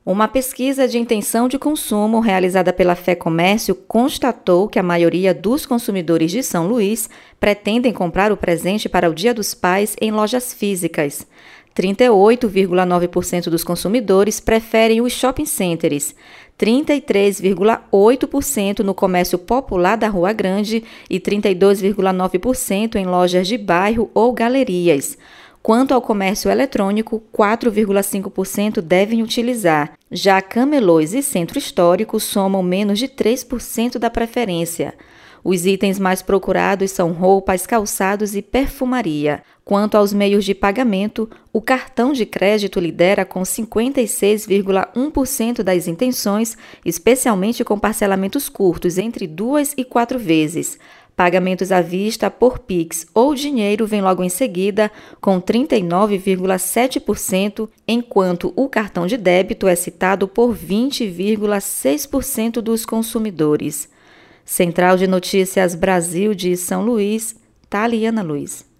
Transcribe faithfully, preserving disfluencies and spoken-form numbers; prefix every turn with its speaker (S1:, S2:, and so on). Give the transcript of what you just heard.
S1: Uma pesquisa de intenção de consumo realizada pela FEComércio constatou que a maioria dos consumidores de São Luís pretendem comprar o presente para o Dia dos Pais em lojas físicas. trinta e oito vírgula nove por cento dos consumidores preferem os shopping centers, trinta e três vírgula oito por cento no comércio popular da Rua Grande e trinta e dois vírgula nove por cento em lojas de bairro ou galerias. Quanto ao comércio eletrônico, quatro vírgula cinco por cento devem utilizar. Já camelôs e centro histórico somam menos de três por cento da preferência. Os itens mais procurados são roupas, calçados e perfumaria. Quanto aos meios de pagamento, o cartão de crédito lidera com cinquenta e seis vírgula um por cento das intenções, especialmente com parcelamentos curtos, entre duas e quatro vezes. Pagamentos à vista por Pix ou dinheiro vem logo em seguida, com trinta e nove vírgula sete por cento, enquanto o cartão de débito é citado por vinte vírgula seis por cento dos consumidores. Central de Notícias Brasil de São Luís, Taliana Luiz.